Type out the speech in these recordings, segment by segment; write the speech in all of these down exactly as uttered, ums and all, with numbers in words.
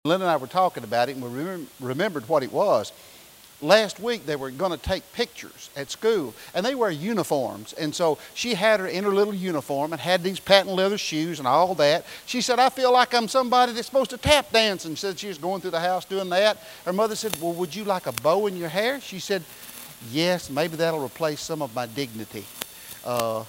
Lynn and I were talking about it, and we remem- remembered what it was. Last week they were going to take pictures at school, and they wear uniforms. And so she had her in her little uniform and had these patent leather shoes and all that. She said, I feel like I'm somebody that's supposed to tap dance, and said she was going through the house doing that. Her mother said, well, would you like a bow in your hair? She said, yes, maybe that'll replace some of my dignity. Uh,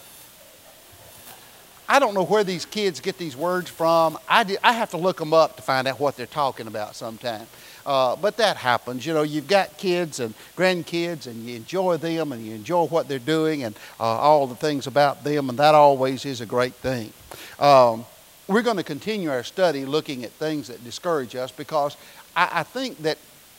I don't know where these kids get these words from. I, did, I have to look them up to find out what they're talking about sometime. Uh, but that happens. You know, you've got kids and grandkids, and you enjoy them, and you enjoy what they're doing, and uh, all the things about them, and that always is a great thing. Um, we're going to continue our study looking at things that discourage us, because I, I think that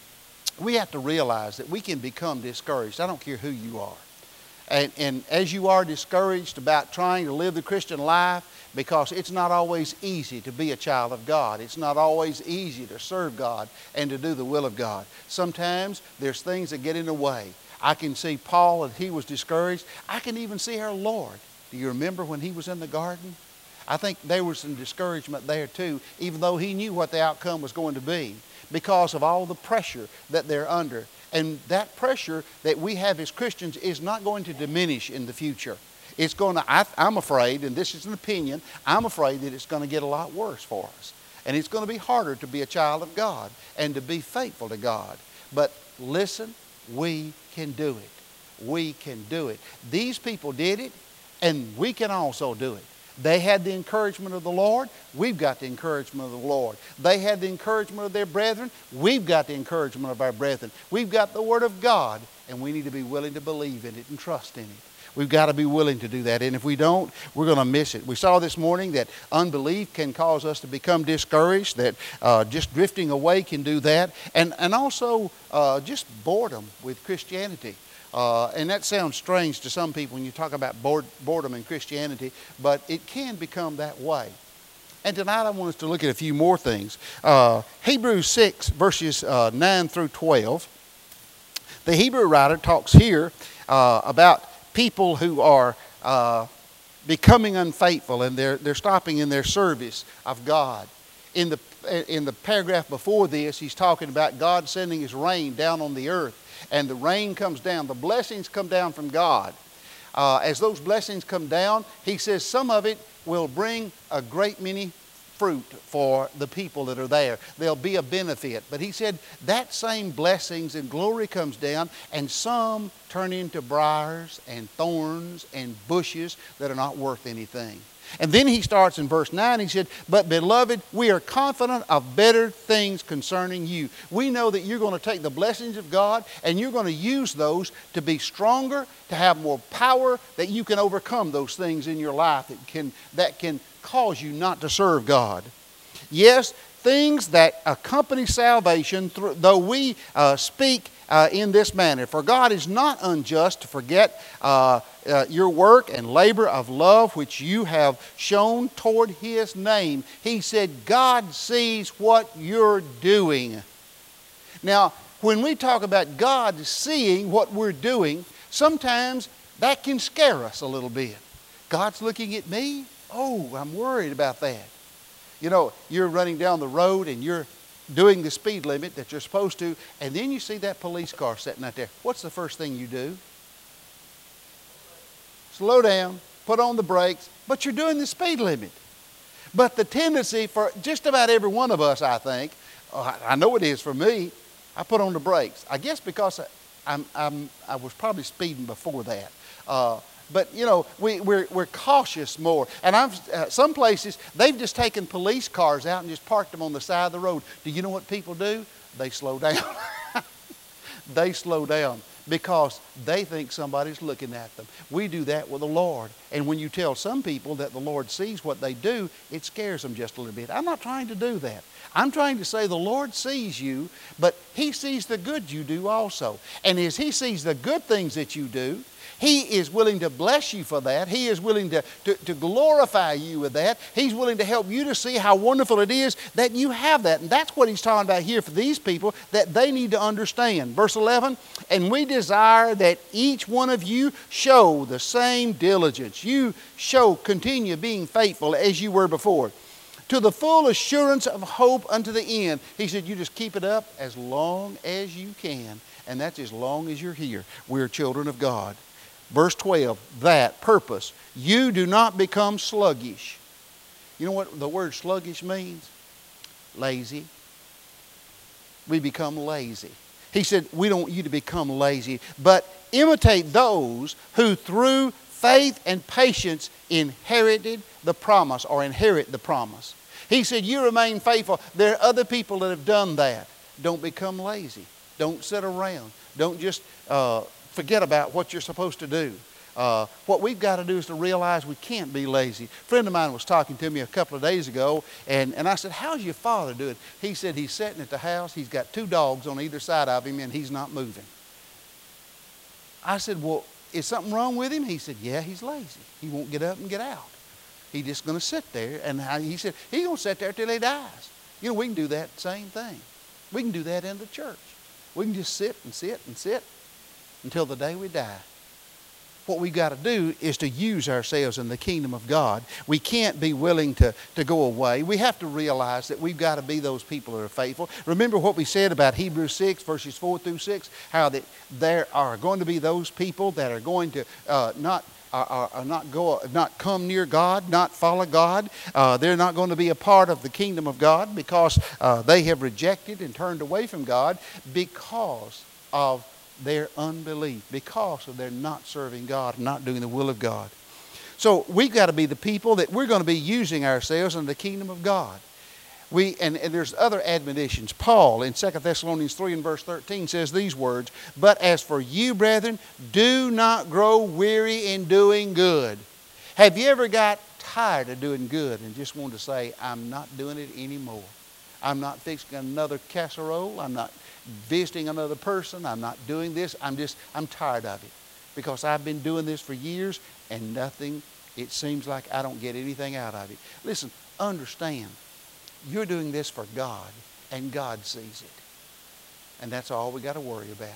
we have to realize that we can become discouraged. I don't care who you are. And, and as you are discouraged about trying to live the Christian life, because it's not always easy to be a child of God. It's not always easy to serve God and to do the will of God. Sometimes there's things that get in the way. I can see Paul, and he was discouraged. I can even see our Lord. Do you remember when he was in the garden? I think there was some discouragement there too, even though he knew what the outcome was going to be, because of all the pressure that they're under. And that pressure that we have as Christians is not going to diminish in the future. It's going to, I, I'm afraid, and this is an opinion, I'm afraid that it's going to get a lot worse for us. And it's going to be harder to be a child of God and to be faithful to God. But listen, we can do it. We can do it. These people did it, and we can also do it. They had the encouragement of the Lord. We've got the encouragement of the Lord. They had the encouragement of their brethren. We've got the encouragement of our brethren. We've got the Word of God, and we need to be willing to believe in it and trust in it. We've got to be willing to do that, and if we don't, we're going to miss it. We saw this morning that unbelief can cause us to become discouraged, that uh, just drifting away can do that, and, and also uh, just boredom with Christianity. Uh, and that sounds strange to some people when you talk about bored, boredom in Christianity, but it can become that way. And tonight I want us to look at a few more things. Uh, Hebrews six, verses uh, nine through twelve. The Hebrew writer talks here uh, about people who are uh, becoming unfaithful, and they're, they're stopping in their service of God. In the, in the paragraph before this, he's talking about God sending his rain down on the earth. And the rain comes down. The blessings come down from God. Uh, as those blessings come down, he says some of it will bring a great many fruit for the people that are there. There'll be a benefit. But he said that same blessings and glory comes down, and some turn into briars and thorns and bushes that are not worth anything. And then he starts in verse nine, he said, but beloved, we are confident of better things concerning you. We know that you're going to take the blessings of God, and you're going to use those to be stronger, to have more power, that you can overcome those things in your life that can, that can cause you not to serve God. Yes, things that accompany salvation, though we uh, speak uh, in this manner. For God is not unjust to forget uh, uh, your work and labor of love which you have shown toward his name. He said, God sees what you're doing. Now, when we talk about God seeing what we're doing, sometimes that can scare us a little bit. God's looking at me? Oh, I'm worried about that. You know, you're running down the road and you're doing the speed limit that you're supposed to, and then you see that police car sitting out there. What's the first thing you do? Slow down, put on the brakes, but you're doing the speed limit. But the tendency for just about every one of us, I think, oh, I know it is for me, I put on the brakes. I guess because I, I'm, I'm, I was probably speeding before that. Uh, But, you know, we, we're, we're cautious more. And I've, uh, some places, they've just taken police cars out and just parked them on the side of the road. Do you know what people do? They slow down. They slow down because they think somebody's looking at them. We do that with the Lord. And when you tell some people that the Lord sees what they do, it scares them just a little bit. I'm not trying to do that. I'm trying to say the Lord sees you, but he sees the good you do also. And as he sees the good things that you do, he is willing to bless you for that. He is willing to, to, to glorify you with that. He's willing to help you to see how wonderful it is that you have that. And that's what he's talking about here for these people, that they need to understand. Verse eleven, and we desire that each one of you show the same diligence. You show, continue being faithful as you were before. to the full assurance of hope unto the end. He said, you just keep it up as long as you can. And that's as long as you're here. We're children of God. Verse twelve, that purpose. You do not become sluggish. You know what the word sluggish means? Lazy. We become lazy. He said, we don't want you to become lazy, but imitate those who through faith and patience inherited the promise or inherit the promise. He said, you remain faithful. There are other people that have done that. Don't become lazy. Don't sit around. Don't just uh, forget about what you're supposed to do. Uh, what we've got to do is to realize we can't be lazy. A friend of mine was talking to me a couple of days ago, and, and I said, how's your father doing? He said he's sitting at the house. He's got two dogs on either side of him, and he's not moving. I said, well, is something wrong with him? He said, yeah, he's lazy. He won't get up and get out. He's just going to sit there. And he said, he's going to sit there till he dies. You know, we can do that same thing. We can do that in the church. We can just sit and sit and sit until the day we die. What we've got to do is to use ourselves in the kingdom of God. We can't be willing to, to go away. We have to realize that we've got to be those people that are faithful. Remember what we said about Hebrews six, verses four through six, how that there are going to be those people that are going to uh, not Are, are not go, not come near God, not follow God. Uh, they're not going to be a part of the kingdom of God because uh, they have rejected and turned away from God because of their unbelief, because of their not serving God, not doing the will of God. So we've got to be the people that we're going to be using ourselves in the kingdom of God. We, and, and there's other admonitions. Paul in Second Thessalonians three and verse thirteen says these words, but as for you, brethren, do not grow weary in doing good. Have you ever got tired of doing good and just wanted to say, I'm not doing it anymore? I'm not fixing another casserole. I'm not visiting another person. I'm not doing this. I'm just, I'm tired of it because I've been doing this for years and nothing, it seems like I don't get anything out of it. Listen, understand. You're doing this for God, and God sees it. And that's all we got to worry about.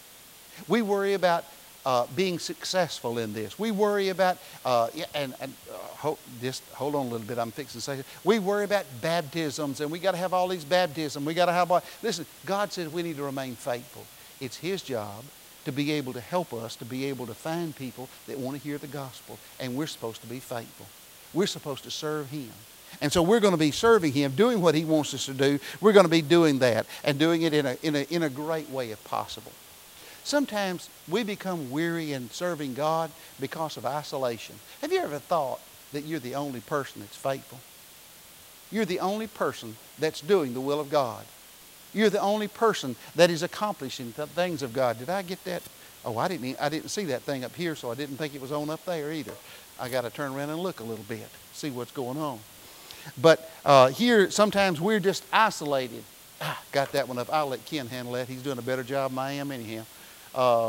We worry about uh, being successful in this. We worry about, uh, and, and uh, hold, just hold on a little bit, I'm fixing to say it. We worry about baptisms, and we got to have all these baptisms. We got to have all, listen, God says we need to remain faithful. It's His job to be able to help us, to be able to find people that want to hear the gospel, and we're supposed to be faithful. We're supposed to serve Him. And so we're going to be serving Him, doing what He wants us to do. We're going to be doing that and doing it in a, in a, in a great way if possible. Sometimes we become weary in serving God because of isolation. Have you ever thought that you're the only person that's faithful? You're the only person that's doing the will of God. You're the only person that is accomplishing the things of God. Did I get that? Oh, I didn't, I didn't see that thing up here, so I didn't think it was on up there either. I got to turn around and look a little bit, see what's going on. But uh, here, sometimes we're just isolated. Ah, got that one up. I'll let Ken handle that. He's doing a better job than I am anyhow. Uh,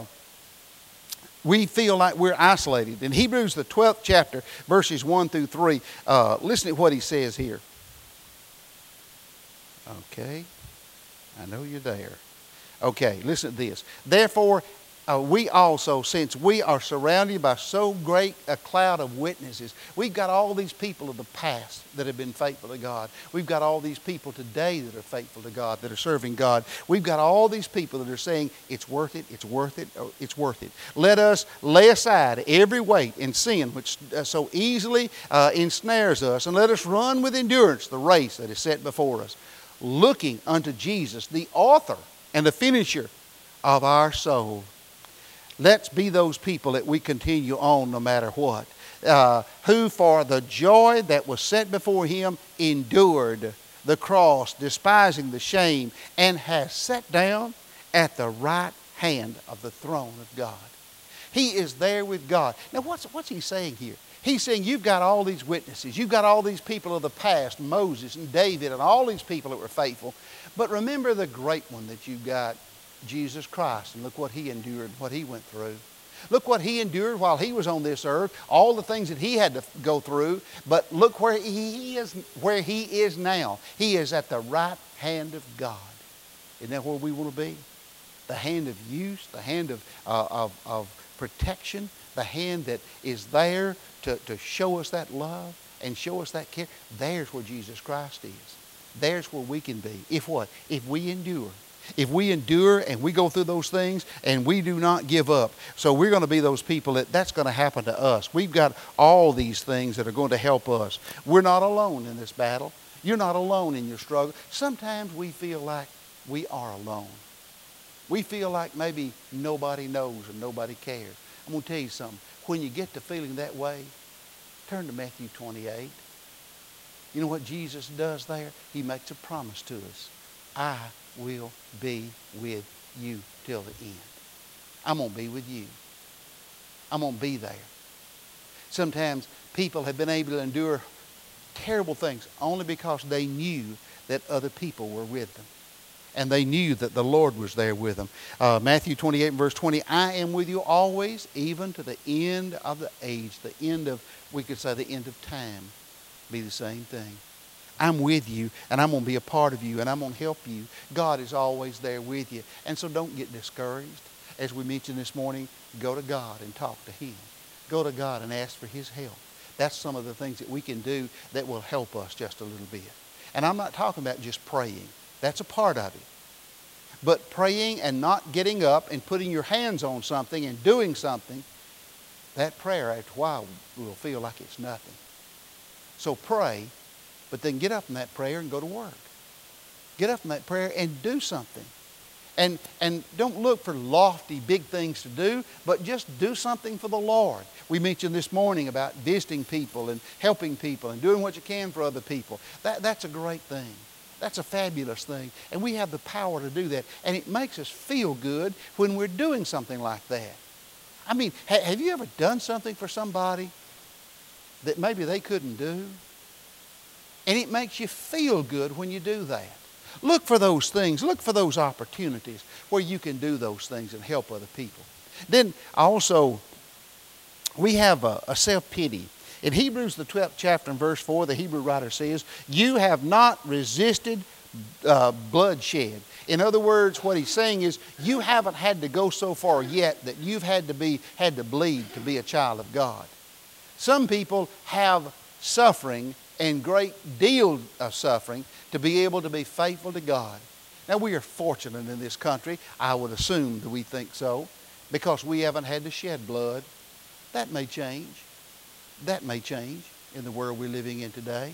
we feel like we're isolated. In Hebrews, the twelfth chapter, verses one through three, uh, listen to what he says here. Okay. I know you're there. Okay, listen to this. Therefore, Uh, we also, since we are surrounded by so great a cloud of witnesses, we've got all these people of the past that have been faithful to God. We've got all these people today that are faithful to God, that are serving God. We've got all these people that are saying, it's worth it, it's worth it, it's worth it. Let us lay aside every weight and sin which so easily uh, ensnares us, and let us run with endurance the race that is set before us, looking unto Jesus, the author and the finisher of our soul. Let's be those people that we continue on no matter what. Uh, who for the joy that was set before Him endured the cross, despising the shame, and has sat down at the right hand of the throne of God. He is there with God. Now what's, what's He saying here? He's saying you've got all these witnesses. You've got all these people of the past, Moses and David and all these people that were faithful. But remember the great one that you've got, Jesus Christ, and look what He endured, what He went through. Look what He endured while He was on this earth, all the things that He had to go through, but look where He is, where He is now. He is at the right hand of God. Isn't that where we want to be? The hand of use, the hand of, uh, of, of protection, the hand that is there to, to show us that love. and show us that care, there's where Jesus Christ is. There's where we can be. If what? If we endure. If we endure and we go through those things and we do not give up. So we're going to be those people that that's going to happen to us. We've got all these things that are going to help us. We're not alone in this battle. You're not alone in your struggle. Sometimes we feel like we are alone. We feel like maybe nobody knows and nobody cares. I'm going to tell you something. When you get to feeling that way, turn to Matthew twenty-eight. You know what Jesus does there? He makes a promise to us. I will be with you till the end. I'm going to be with you. I'm going to be there. Sometimes people have been able to endure terrible things only because they knew that other people were with them. And they knew that the Lord was there with them. Uh, Matthew twenty-eight and verse twenty, I am with you always, even to the end of the age. The end of, we could say the end of time. Be the same thing. I'm with you, and I'm going to be a part of you, and I'm going to help you. God is always there with you. And so don't get discouraged. As we mentioned this morning, go to God and talk to Him. Go to God and ask for His help. That's some of the things that we can do that will help us just a little bit. And I'm not talking about just praying. That's a part of it. But praying and not getting up and putting your hands on something and doing something, that prayer after a while will feel like it's nothing. So pray, but then get up from that prayer and go to work. Get up from that prayer and do something. And, and don't look for lofty, big things to do, but just do something for the Lord. We mentioned this morning about visiting people and helping people and doing what you can for other people. That, that's a great thing. That's a fabulous thing. And we have the power to do that. And it makes us feel good when we're doing something like that. I mean, ha- have you ever done something for somebody that maybe they couldn't do? And it makes you feel good when you do that. Look for those things. Look for those opportunities where you can do those things and help other people. Then also, we have a, a self-pity. In Hebrews, the twelfth chapter and verse four, the Hebrew writer says, you have not resisted uh, bloodshed. In other words, what he's saying is, you haven't had to go so far yet that you've had to be had to bleed to be a child of God. Some people have suffering and great deal of suffering to be able to be faithful to God. Now, we are fortunate in this country. I would assume that we think so, because we haven't had to shed blood. That may change. That may change in the world we're living in today.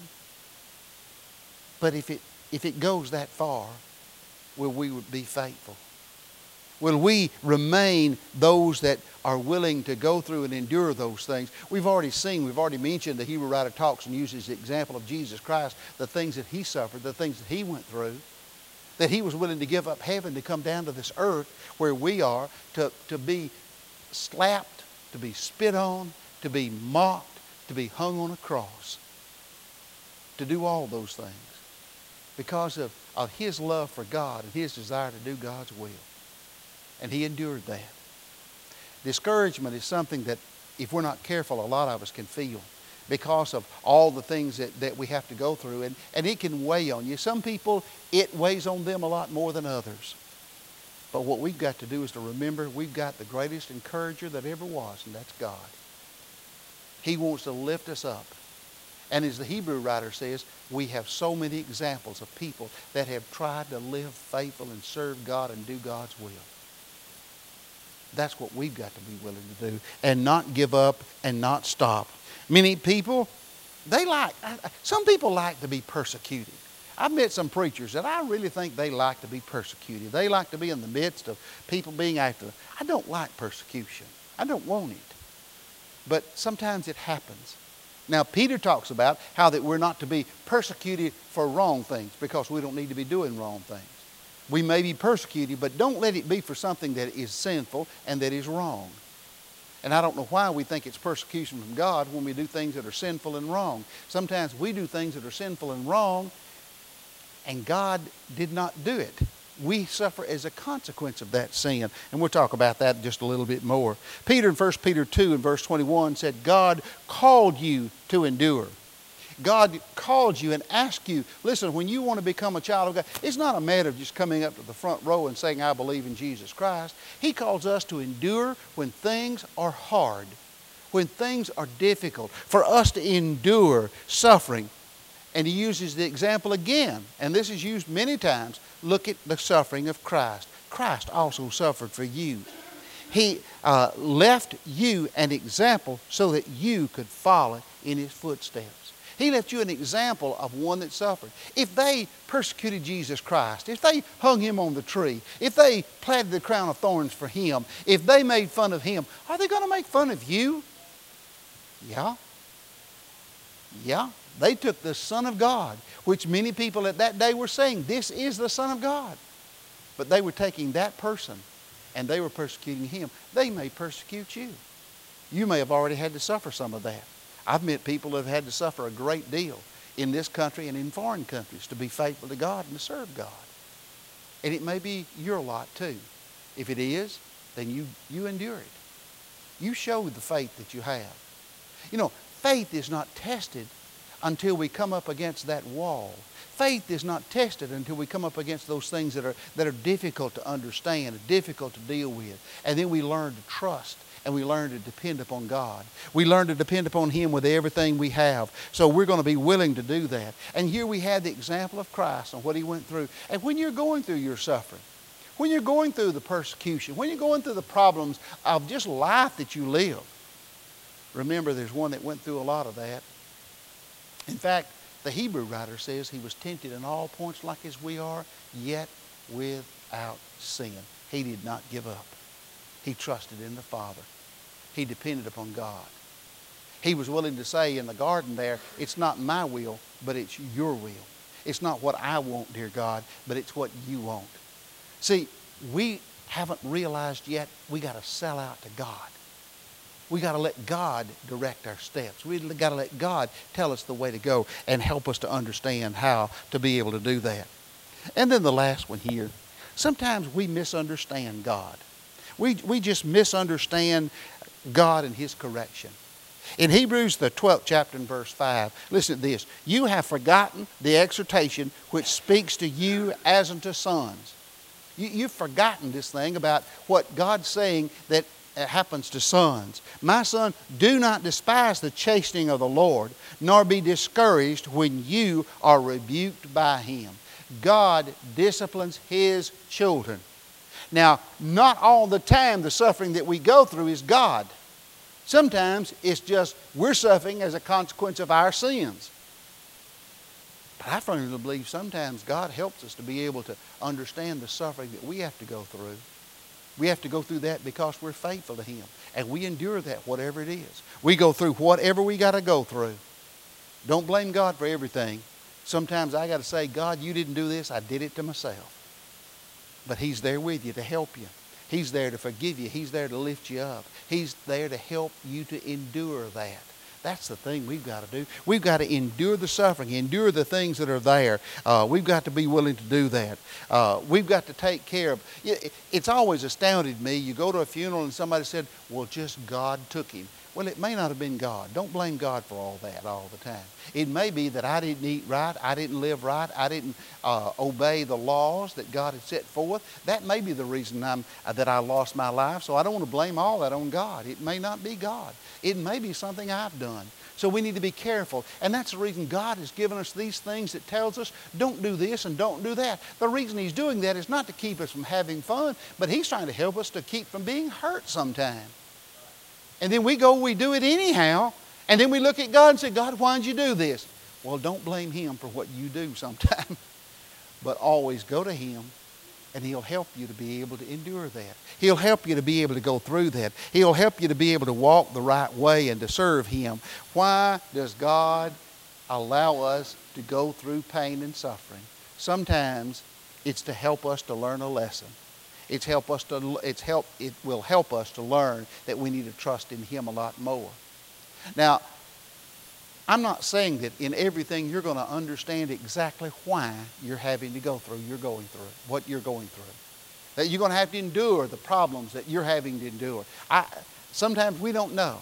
But if it, if it goes that far, will we be faithful? Will we remain those that are willing to go through and endure those things? We've already seen, we've already mentioned, the Hebrew writer talks and uses the example of Jesus Christ, the things that He suffered, the things that He went through, that He was willing to give up heaven to come down to this earth where we are, to, to be slapped, to be spit on, to be mocked, to be hung on a cross, to do all those things because of, of His love for God and His desire to do God's will. And He endured that. Discouragement is something that, if we're not careful, a lot of us can feel because of all the things that, that we have to go through. And, and it can weigh on you. Some people, it weighs on them a lot more than others. But what we've got to do is to remember we've got the greatest encourager that ever was, and that's God. He wants to lift us up. And as the Hebrew writer says, we have so many examples of people that have tried to live faithful and serve God and do God's will. That's what we've got to be willing to do, and not give up and not stop. Many people, they like, some people like to be persecuted. I've met some preachers that I really think they like to be persecuted. They like to be in the midst of people being after them. I don't like persecution. I don't want it. But sometimes it happens. Now, Peter talks about how that we're not to be persecuted for wrong things, because we don't need to be doing wrong things. We may be persecuted, but don't let it be for something that is sinful and that is wrong. And I don't know why we think it's persecution from God when we do things that are sinful and wrong. Sometimes we do things that are sinful and wrong, and God did not do it. We suffer as a consequence of that sin. And we'll talk about that just a little bit more. Peter in First Peter two and verse twenty-one said, God called you to endure. God called you and asked you, listen, when you want to become a child of God, it's not a matter of just coming up to the front row and saying, I believe in Jesus Christ. He calls us to endure when things are hard, when things are difficult, for us to endure suffering. And he uses the example again, and this is used many times. Look at the suffering of Christ. Christ also suffered for you. He uh, left you an example so that you could follow in his footsteps. He left you an example of one that suffered. If they persecuted Jesus Christ, if they hung him on the tree, if they planted the crown of thorns for him, if they made fun of him, are they going to make fun of you? Yeah. Yeah. They took the Son of God, which many people at that day were saying, this is the Son of God. But they were taking that person and they were persecuting him. They may persecute you. You may have already had to suffer some of that. I've met people who have had to suffer a great deal in this country and in foreign countries to be faithful to God and to serve God. And it may be your lot too. If it is, then you, you endure it. You show the faith that you have. You know, faith is not tested until we come up against that wall. Faith is not tested until we come up against those things that are, that are difficult to understand, difficult to deal with. And then we learn to trust and we learn to depend upon God. We learn to depend upon him with everything we have. So we're going to be willing to do that. And here we have the example of Christ and what he went through. And when you're going through your suffering, when you're going through the persecution, when you're going through the problems of just life that you live, remember there's one that went through a lot of that. In fact, the Hebrew writer says he was tempted in all points like as we are, yet without sin. He did not give up. He trusted in the Father. He depended upon God. He was willing to say in the garden there, it's not my will, but it's your will. It's not what I want, dear God, but it's what you want. See, we haven't realized yet we got to sell out to God. We got to let God direct our steps. We got to let God tell us the way to go and help us to understand how to be able to do that. And then the last one here. Sometimes we misunderstand God. We, we just misunderstand God and his correction. In Hebrews, the twelfth chapter and verse five, listen to this. You have forgotten the exhortation which speaks to you as unto sons. You, you've forgotten this thing about what God's saying that it happens to sons. My son, do not despise the chastening of the Lord, nor be discouraged when you are rebuked by him. God disciplines his children. Now, not all the time the suffering that we go through is God. Sometimes it's just we're suffering as a consequence of our sins. But I firmly believe sometimes God helps us to be able to understand the suffering that we have to go through. We have to go through that because we're faithful to him. And we endure that, whatever it is. We go through whatever we got to go through. Don't blame God for everything. Sometimes I got to say, God, you didn't do this. I did it to myself. But he's there with you to help you. He's there to forgive you. He's there to lift you up. He's there to help you to endure that. That's the thing we've got to do. We've got to endure the suffering, endure the things that are there. Uh, we've got to be willing to do that. Uh, we've got to take care of. It's always astounded me. You go to a funeral and somebody said, well, just God took him. Well, it may not have been God. Don't blame God for all that all the time. It may be that I didn't eat right, I didn't live right, I didn't uh, obey the laws that God had set forth. That may be the reason I'm, uh, that I lost my life. So I don't want to blame all that on God. It may not be God. It may be something I've done. So we need to be careful. And that's the reason God has given us these things that tells us don't do this and don't do that. The reason he's doing that is not to keep us from having fun, but he's trying to help us to keep from being hurt sometime. And then we go, we do it anyhow. And then we look at God and say, God, why did you do this? Well, don't blame him for what you do sometime. But always go to him and he'll help you to be able to endure that. He'll help you to be able to go through that. He'll help you to be able to walk the right way and to serve him. Why does God allow us to go through pain and suffering? Sometimes it's to help us to learn a lesson. It's help us to, it's help, it will help us to learn that we need to trust in him a lot more. Now, I'm not saying that in everything you're going to understand exactly why you're having to go through, you're going through, what you're going through. That you're going to have to endure the problems that you're having to endure. I, sometimes we don't know.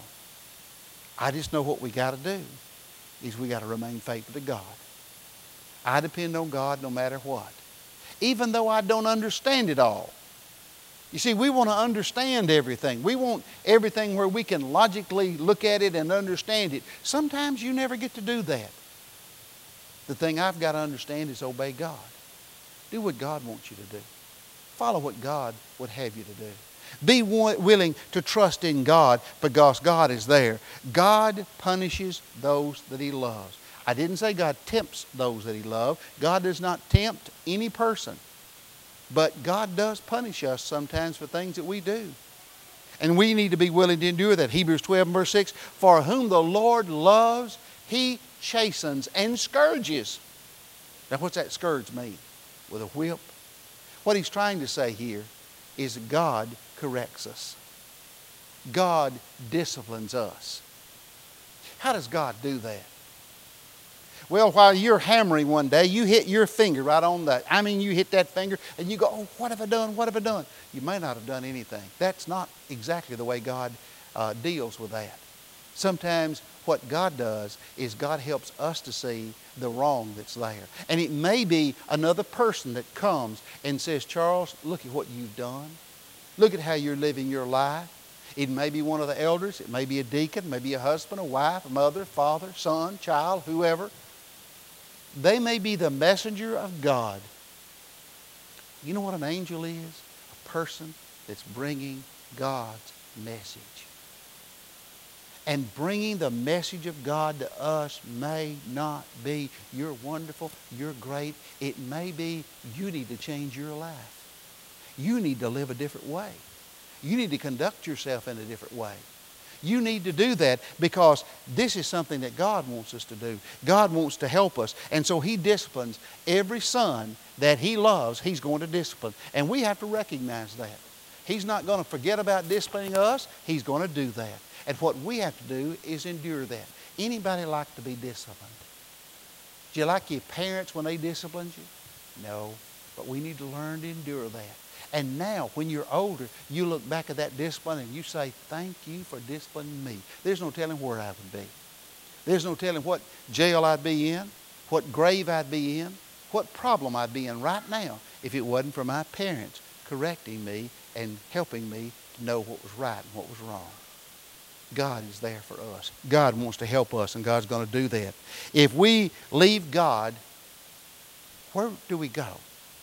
I just know what we got to do is we got to remain faithful to God. I depend on God no matter what. Even though I don't understand it all. You see, we want to understand everything. We want everything where we can logically look at it and understand it. Sometimes you never get to do that. The thing I've got to understand is obey God. Do what God wants you to do. Follow what God would have you to do. Be willing to trust in God because God is there. God punishes those that He loves. I didn't say God tempts those that He loves. God does not tempt any person. But God does punish us sometimes for things that we do. And we need to be willing to endure that. Hebrews twelve and verse six, for whom the Lord loves, He chastens and scourges. Now what's that scourge mean? With a whip? What he's trying to say here is God corrects us. God disciplines us. How does God do that? Well, while you're hammering one day, you hit your finger right on that. I mean, you hit that finger and you go, oh, what have I done? What have I done? You may not have done anything. That's not exactly the way God uh, deals with that. Sometimes what God does is God helps us to see the wrong that's there. And it may be another person that comes and says, Charles, look at what you've done. Look at how you're living your life. It may be one of the elders. It may be a deacon, maybe a husband, a wife, a mother, father, son, child, whoever. They may be the messenger of God. You know what an angel is? A person that's bringing God's message. And bringing the message of God to us may not be, you're wonderful, you're great. It may be, you need to change your life. You need to live a different way. You need to conduct yourself in a different way. You need to do that because this is something that God wants us to do. God wants to help us. And so He disciplines every son that He loves. He's going to discipline. And we have to recognize that. He's not going to forget about disciplining us. He's going to do that. And what we have to do is endure that. Anybody like to be disciplined? Do you like your parents when they disciplined you? No. But we need to learn to endure that. And now, when you're older, you look back at that discipline and you say, thank you for disciplining me. There's no telling where I would be. There's no telling what jail I'd be in, what grave I'd be in, what problem I'd be in right now if it wasn't for my parents correcting me and helping me to know what was right and what was wrong. God is there for us. God wants to help us, and God's going to do that. If we leave God, where do we go?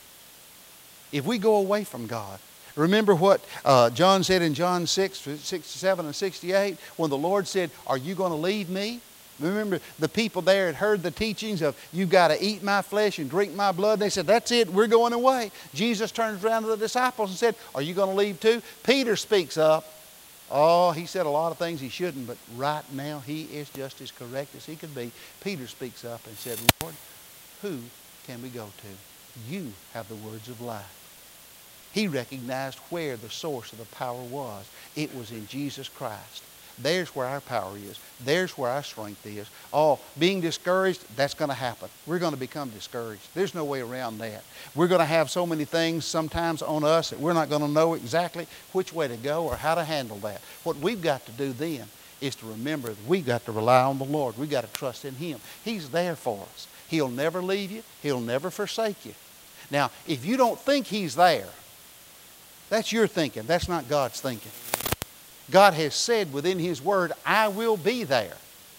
If we go away from God, remember what uh, John said in John six, sixty-seven and sixty-eight, when the Lord said, are you going to leave me? Remember the people there had heard the teachings of, you've got to eat my flesh and drink my blood. They said, that's it, we're going away. Jesus turns around to the disciples and said, are you going to leave too? Peter speaks up. Oh, he said a lot of things he shouldn't, but right now he is just as correct as he could be. Peter speaks up and said, Lord, who can we go to? You have the words of life. He recognized where the source of the power was. It was in Jesus Christ. There's where our power is. There's where our strength is. Oh, being discouraged, that's going to happen. We're going to become discouraged. There's no way around that. We're going to have so many things sometimes on us that we're not going to know exactly which way to go or how to handle that. What we've got to do then is to remember that we've got to rely on the Lord. We've got to trust in Him. He's there for us. He'll never leave you. He'll never forsake you. Now, if you don't think He's there, that's your thinking. That's not God's thinking. God has said within His Word, I will be there.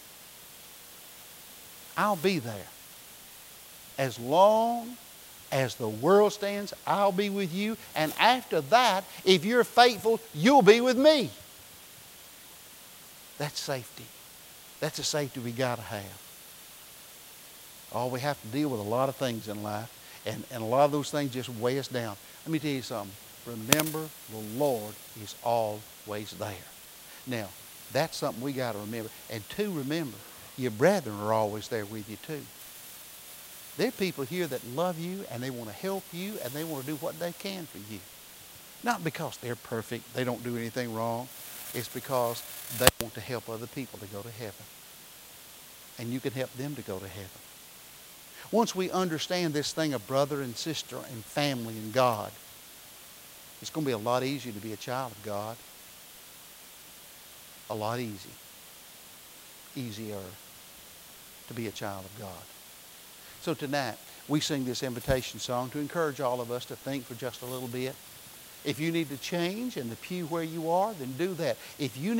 I'll be there. As long as the world stands, I'll be with you. And after that, if you're faithful, you'll be with me. That's safety. That's a safety we got to have. Oh, we have to deal with a lot of things in life. And, and a lot of those things just weigh us down. Let me tell you something. Remember, the Lord is always there. Now, that's something we got to remember. And two, remember, your brethren are always there with you too. There are people here that love you and they want to help you and they want to do what they can for you. Not because they're perfect, they don't do anything wrong. It's because they want to help other people to go to heaven. And you can help them to go to heaven. Once we understand this thing of brother and sister and family and God, it's going to be a lot easier to be a child of God. A lot easy. Easier to be a child of God. So tonight, we sing this invitation song to encourage all of us to think for just a little bit. If you need to change in the pew where you are, then do that. If you